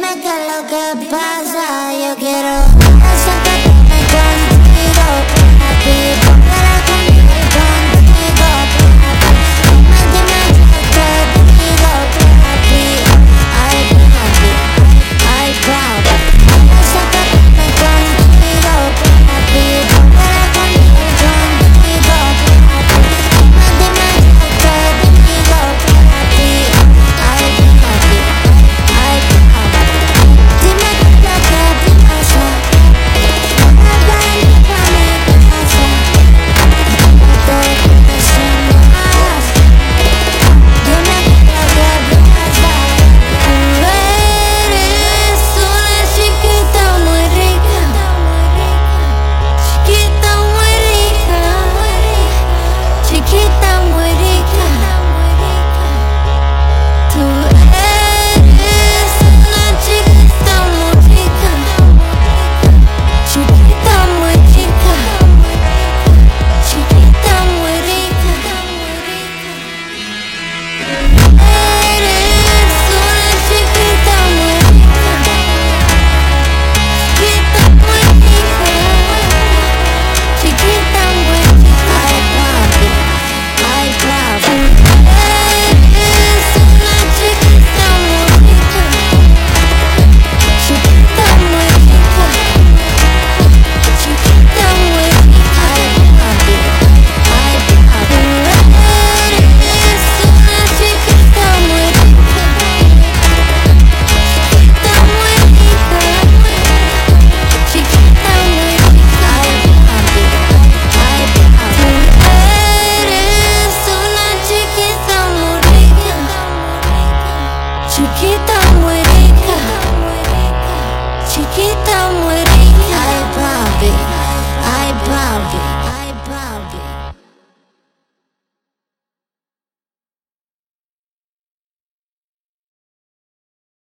qué es lo que pasa. Yo quiero sentarme contigo, papi, póngala conmigo, contigo, papi. Dime qué te digo, papi. Ay, papi, ay, papi. Sentarme contigo, papi, póngala conmigo, contigo, papi. Dime qué te digo, papi. Ay, papi, ay, papi. Dime qué es lo que pasa. Chiquita muy rica, chiquita muy